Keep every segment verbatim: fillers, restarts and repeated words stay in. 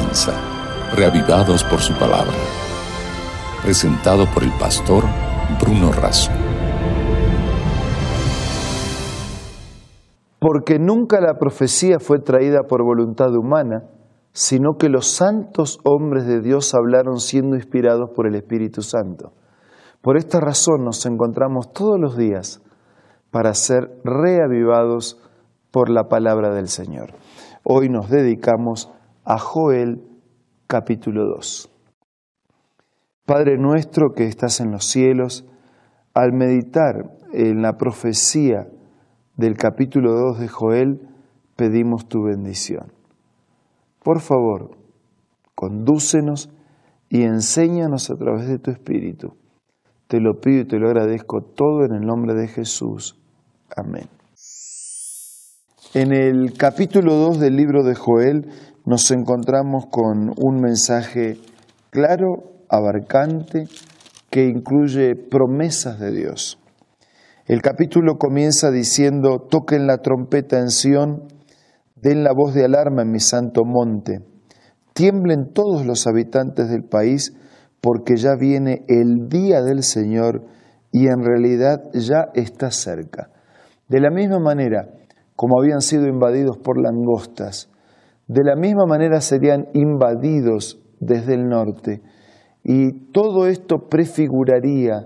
comienza, reavivados por su palabra. Presentado por el pastor Bruno Razo. Porque nunca la profecía fue traída por voluntad humana, sino que los santos hombres de Dios hablaron siendo inspirados por el Espíritu Santo. Por esta razón nos encontramos todos los días para ser reavivados por la palabra del Señor. Hoy nos dedicamos a Joel capítulo dos. Padre nuestro que estás en los cielos, al meditar en la profecía del capítulo dos de Joel, pedimos tu bendición. Por favor, condúcenos y enséñanos a través de tu Espíritu. Te lo pido y te lo agradezco todo en el nombre de Jesús. Amén. En el capítulo dos del libro de Joel nos encontramos con un mensaje claro, abarcante, que incluye promesas de Dios. El capítulo comienza diciendo: toquen la trompeta en Sión, den la voz de alarma en mi santo monte, tiemblen todos los habitantes del país, porque ya viene el día del Señor y en realidad ya está cerca. De la misma manera como habían sido invadidos por langostas, de la misma manera serían invadidos desde el norte. Y todo esto prefiguraría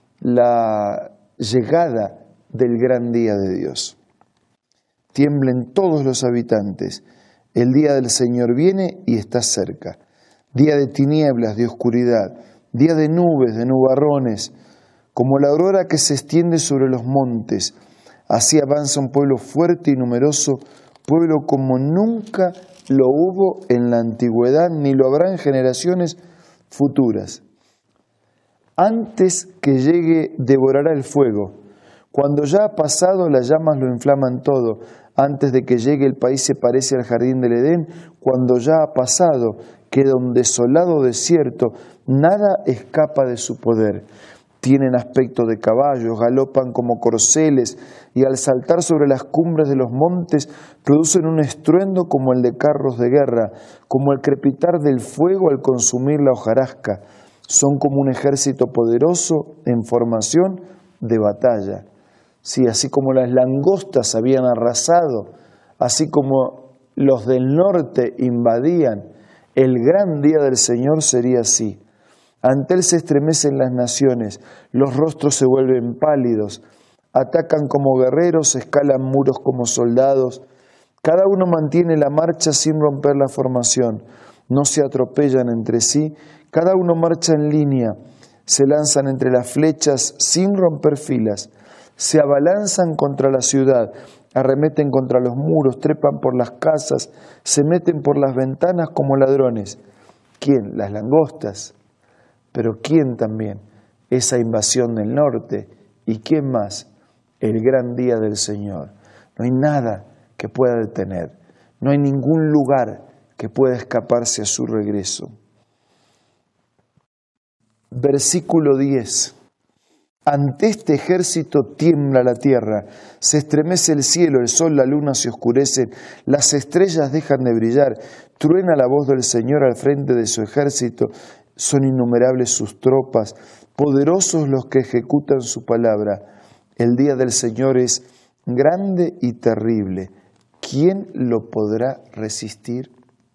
la llegada del gran día de Dios. Tiemblen todos los habitantes. El día del Señor viene y está cerca. Día de tinieblas, de oscuridad, día de nubes, de nubarrones, como la aurora que se extiende sobre los montes. Así avanza un pueblo fuerte y numeroso, pueblo como nunca lo hubo en la antigüedad, ni lo habrá en generaciones futuras. Antes que llegue, devorará el fuego. Cuando ya ha pasado, las llamas lo inflaman todo. Antes de que llegue, el país se parece al jardín del Edén. Cuando ya ha pasado, queda un desolado desierto. Nada escapa de su poder. Tienen aspecto de caballos, galopan como corceles y al saltar sobre las cumbres de los montes producen un estruendo como el de carros de guerra, como el crepitar del fuego al consumir la hojarasca. Son como un ejército poderoso en formación de batalla. Sí, así como las langostas habían arrasado, así como los del norte invadían, el gran día del Señor sería así. Ante él se estremecen las naciones, los rostros se vuelven pálidos, atacan como guerreros, escalan muros como soldados. Cada uno mantiene la marcha sin romper la formación, no se atropellan entre sí, cada uno marcha en línea, se lanzan entre las flechas sin romper filas, se abalanzan contra la ciudad, arremeten contra los muros, trepan por las casas, se meten por las ventanas como ladrones. ¿Quién? Las langostas. Pero ¿quién también? Esa invasión del norte. ¿Y quién más? El gran día del Señor. No hay nada que pueda detener. No hay ningún lugar que pueda escaparse a su regreso. Versículo diez. Ante este ejército tiembla la tierra, se estremece el cielo, el sol, la luna se oscurecen, las estrellas dejan de brillar, truena la voz del Señor al frente de su ejército. Son innumerables sus tropas, poderosos los que ejecutan su palabra. El día del Señor es grande y terrible. ¿Quién lo podrá resistir?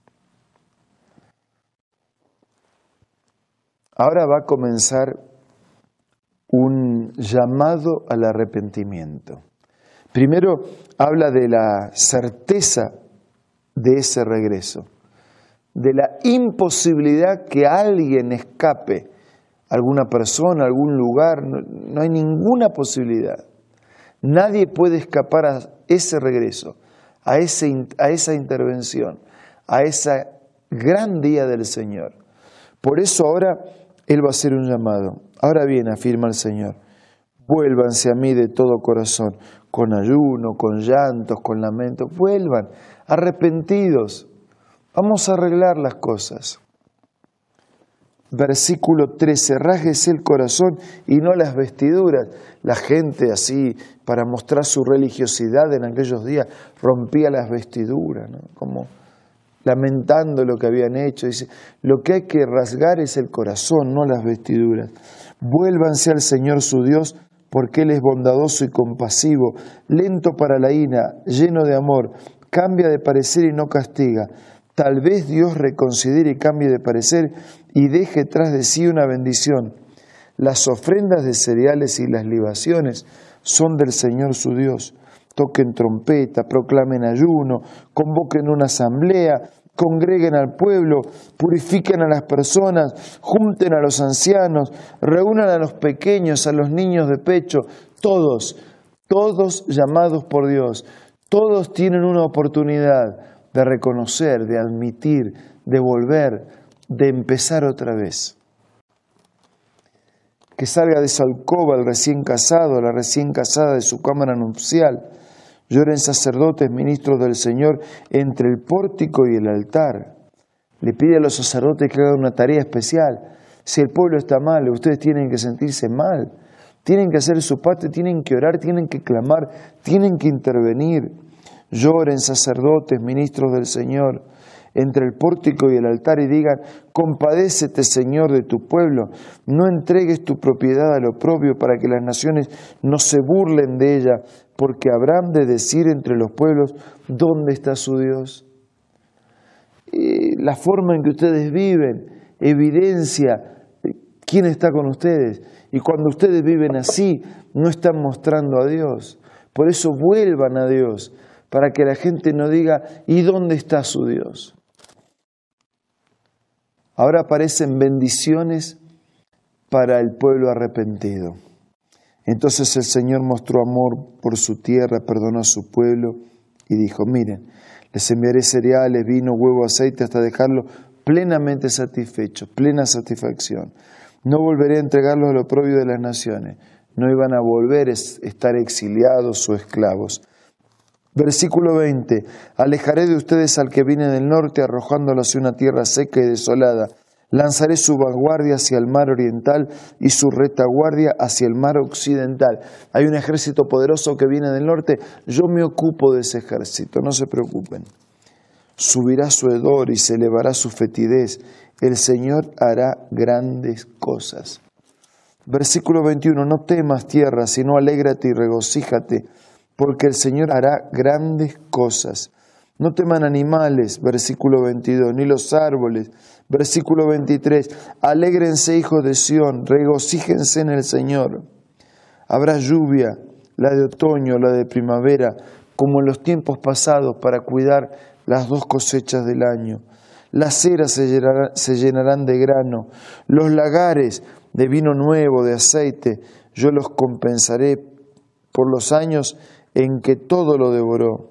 Ahora va a comenzar un llamado al arrepentimiento. Primero habla de la certeza de ese regreso, de la imposibilidad que alguien escape, alguna persona, algún lugar, no, no hay ninguna posibilidad. Nadie puede escapar a ese regreso, a, ese, a esa intervención, a ese gran día del Señor. Por eso ahora Él va a hacer un llamado. Ahora bien, afirma el Señor, vuélvanse a mí de todo corazón, con ayuno, con llantos, con lamentos, vuelvan, arrepentidos. Vamos a arreglar las cosas. Versículo trece, rájese el corazón y no las vestiduras. La gente así, para mostrar su religiosidad en aquellos días, rompía las vestiduras, ¿no? Como lamentando lo que habían hecho. Dice, lo que hay que rasgar es el corazón, no las vestiduras. Vuélvanse al Señor su Dios, porque Él es bondadoso y compasivo, lento para la ira, lleno de amor, cambia de parecer y no castiga. Tal vez Dios reconsidere y cambie de parecer y deje tras de sí una bendición. Las ofrendas de cereales y las libaciones son del Señor su Dios. Toquen trompeta, proclamen ayuno, convoquen una asamblea, congreguen al pueblo, purifiquen a las personas, junten a los ancianos, reúnan a los pequeños, a los niños de pecho, todos, todos llamados por Dios, todos tienen una oportunidad de reconocer, de admitir, de volver, de empezar otra vez. Que salga de su alcoba el recién casado, la recién casada de su cámara nupcial. Lloren sacerdotes, ministros del Señor, entre el pórtico y el altar. Le pide a los sacerdotes que hagan una tarea especial. Si el pueblo está mal, ustedes tienen que sentirse mal. Tienen que hacer su parte, tienen que orar, tienen que clamar, tienen que intervenir. Lloren sacerdotes, ministros del Señor, entre el pórtico y el altar y digan, compadécete, Señor, de tu pueblo, no entregues tu propiedad al oprobio para que las naciones no se burlen de ella, porque habrán de decir entre los pueblos, ¿dónde está su Dios? Y la forma en que ustedes viven evidencia quién está con ustedes, y cuando ustedes viven así, no están mostrando a Dios. Por eso vuelvan a Dios, para que la gente no diga, ¿y dónde está su Dios? Ahora aparecen bendiciones para el pueblo arrepentido. Entonces el Señor mostró amor por su tierra, perdonó a su pueblo y dijo, miren, les enviaré cereales, vino, huevo, aceite, hasta dejarlo plenamente satisfechos, plena satisfacción. No volveré a entregarlos al oprobio de las naciones. No iban a volver a estar exiliados o esclavos. Versículo veinte, alejaré de ustedes al que viene del norte, arrojándolo hacia una tierra seca y desolada. Lanzaré su vanguardia hacia el mar oriental y su retaguardia hacia el mar occidental. Hay un ejército poderoso que viene del norte, yo me ocupo de ese ejército, no se preocupen. Subirá su hedor y se elevará su fetidez, el Señor hará grandes cosas. Versículo veintiuno, no temas tierra, sino alégrate y regocíjate, porque el Señor hará grandes cosas. No teman animales, versículo veintidós, ni los árboles, versículo veintitrés. Alégrense, hijos de Sión, regocíjense en el Señor. Habrá lluvia, la de otoño, la de primavera, como en los tiempos pasados, para cuidar las dos cosechas del año. Las eras se llenarán, se llenarán de grano, los lagares de vino nuevo, de aceite. Yo los compensaré por los años en que todo lo devoró.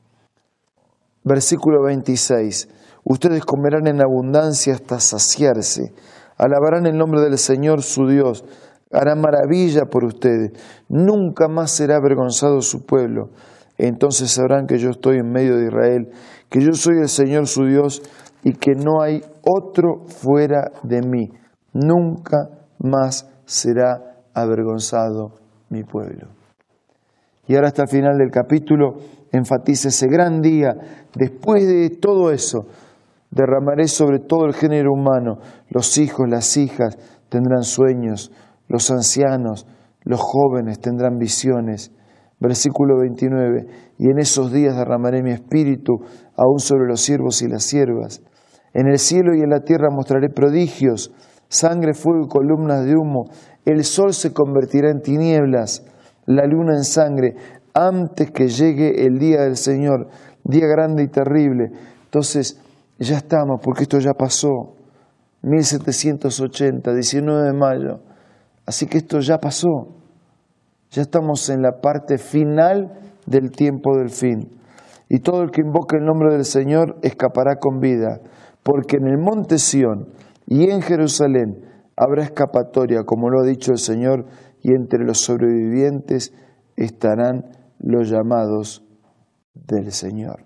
Versículo veintiséis. Ustedes comerán en abundancia hasta saciarse. Alabarán el nombre del Señor su Dios. Hará maravilla por ustedes. Nunca más será avergonzado su pueblo. Entonces sabrán que yo estoy en medio de Israel, que yo soy el Señor su Dios y que no hay otro fuera de mí. Nunca más será avergonzado mi pueblo. Y ahora hasta el final del capítulo enfatiza ese gran día. Después de todo eso, derramaré sobre todo el género humano. Los hijos, las hijas tendrán sueños, los ancianos, los jóvenes tendrán visiones. Versículo veintinueve, y en esos días derramaré mi espíritu aún sobre los siervos y las siervas. En el cielo y en la tierra mostraré prodigios, sangre, fuego y columnas de humo. El sol se convertirá en tinieblas, la luna en sangre, antes que llegue el día del Señor, día grande y terrible. Entonces, ya estamos, porque esto ya pasó, mil setecientos ochenta, diecinueve de mayo, así que esto ya pasó, ya estamos en la parte final del tiempo del fin. Y todo el que invoque el nombre del Señor escapará con vida, porque en el monte Sión y en Jerusalén habrá escapatoria, como lo ha dicho el Señor, y entre los sobrevivientes estarán los llamados del Señor.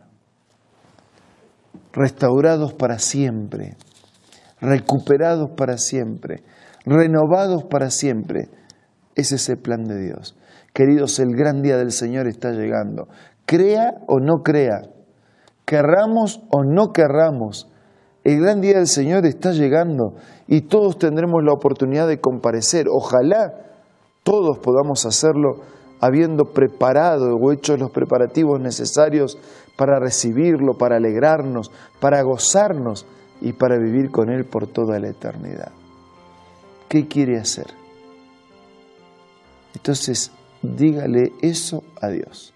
Restaurados para siempre, recuperados para siempre, renovados para siempre. Ese es el plan de Dios. Queridos, el gran día del Señor está llegando. Crea o no crea, Querramos o no querramos, el gran día del Señor está llegando y todos tendremos la oportunidad de comparecer. Ojalá todos podamos hacerlo habiendo preparado o hecho los preparativos necesarios para recibirlo, para alegrarnos, para gozarnos y para vivir con Él por toda la eternidad. ¿Qué quiere hacer? Entonces, dígale eso a Dios.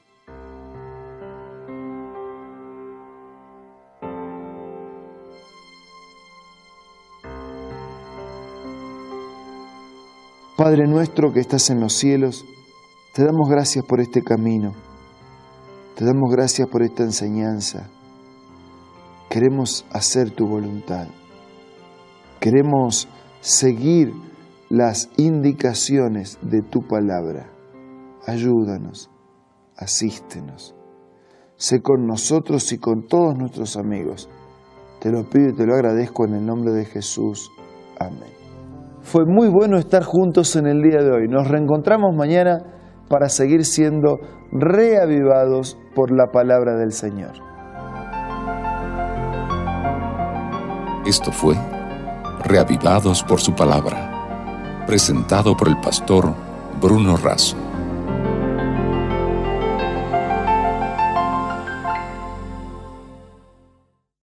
Padre nuestro que estás en los cielos, te damos gracias por este camino, te damos gracias por esta enseñanza. Queremos hacer tu voluntad, queremos seguir las indicaciones de tu palabra. Ayúdanos, asístenos, sé con nosotros y con todos nuestros amigos. Te lo pido y te lo agradezco en el nombre de Jesús. Amén. Fue muy bueno estar juntos en el día de hoy. Nos reencontramos mañana para seguir siendo reavivados por la palabra del Señor. Esto fue Reavivados por su palabra, presentado por el pastor Bruno Razo.